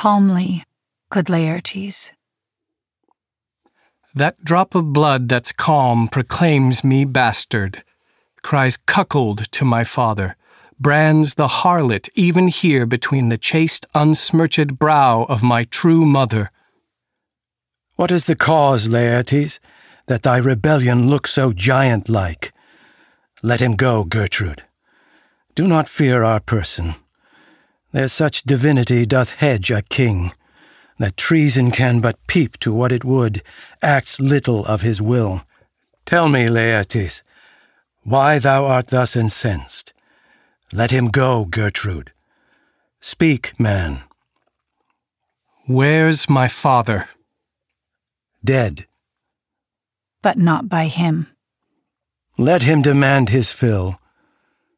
calmly, good Laertes. That drop of blood that's calm proclaims me bastard, cries cuckold to my father, brands the harlot even here between the chaste unsmirched brow of my true mother. What is the cause, Laertes, that thy rebellion looks so giant-like? Let him go, Gertrude. Do not fear our person. There such divinity doth hedge a king, that treason can but peep to what it would, acts little of his will. Tell me, Laertes, why thou art thus incensed? Let him go, Gertrude. Speak, man. Where's my father? Dead. But not by him. Let him demand his fill.